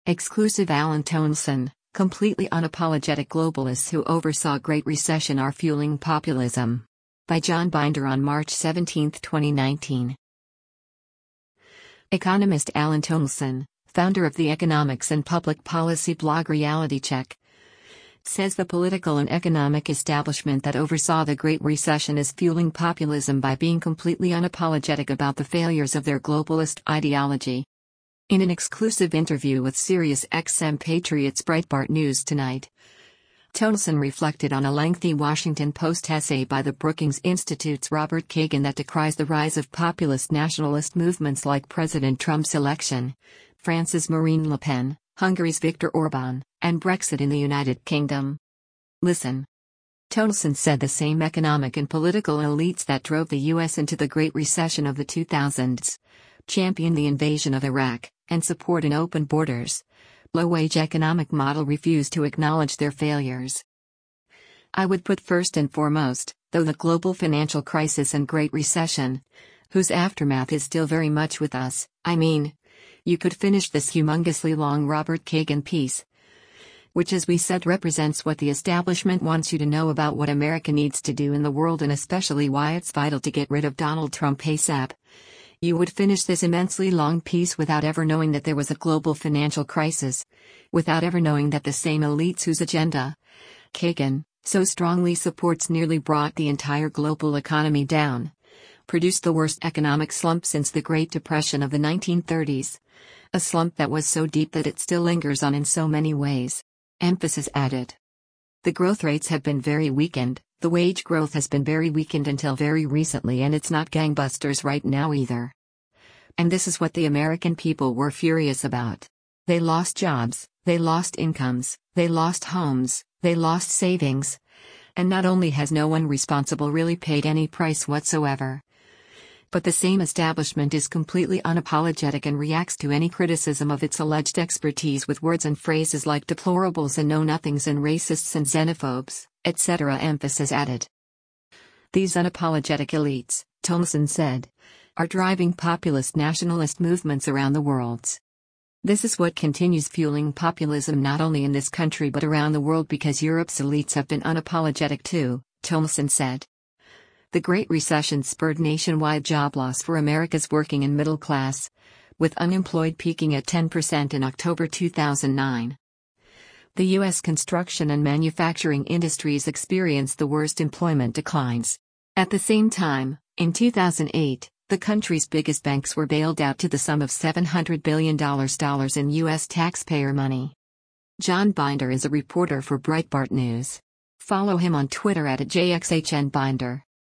Exclusive Alan Tonson, completely unapologetic globalists who oversaw Great Recession are fueling populism. By John Binder on March 17, 2019. Economist Alan Tonson, founder of the economics and public policy blog Reality Check, says the political and economic establishment that oversaw the Great Recession is fueling populism by being completely unapologetic about the failures of their globalist ideology. In an exclusive interview with SiriusXM Patriots Breitbart News Tonight, Tonson reflected on a lengthy Washington Post essay by the Brookings Institute's Robert Kagan that decries the rise of populist nationalist movements like President Trump's election, France's Marine Le Pen, Hungary's Viktor Orban, and Brexit in the United Kingdom. Listen. Tonson said the same economic and political elites that drove the U.S. into the Great Recession of the 2000s championed the invasion of Iraq and support an open borders, low-wage economic model refused to acknowledge their failures. I would put first and foremost, though, the global financial crisis and Great Recession, whose aftermath is still very much with us. I mean, you could finish this humongously long Robert Kagan piece, which, as we said, represents what the establishment wants you to know about what America needs to do in the world and especially why it's vital to get rid of Donald Trump ASAP. You would finish this immensely long piece without ever knowing that there was a global financial crisis, without ever knowing that the same elites whose agenda Kagan so strongly supports nearly brought the entire global economy down, produced the worst economic slump since the Great Depression of the 1930s, a slump that was so deep that it still lingers on in so many ways. Emphasis added. The growth rates have been very weakened. The wage growth has been very weakened until very recently, and it's not gangbusters right now either. And this is what the American people were furious about. They lost jobs, they lost incomes, they lost homes, they lost savings. And not only has no one responsible really paid any price whatsoever, but the same establishment is completely unapologetic and reacts to any criticism of its alleged expertise with words and phrases like deplorables and know-nothings and racists and xenophobes, etc. Emphasis added. These unapologetic elites, Tonson said, are driving populist nationalist movements around the world. This is what continues fueling populism not only in this country but around the world because Europe's elites have been unapologetic too, Tonson said. The Great Recession spurred nationwide job loss for America's working and middle class, with unemployed peaking at 10% in October 2009. The U.S. construction and manufacturing industries experienced the worst employment declines. At the same time, in 2008, the country's biggest banks were bailed out to the sum of $700 billion in U.S. taxpayer money. John Binder is a reporter for Breitbart News. Follow him on Twitter @JXHNBinder.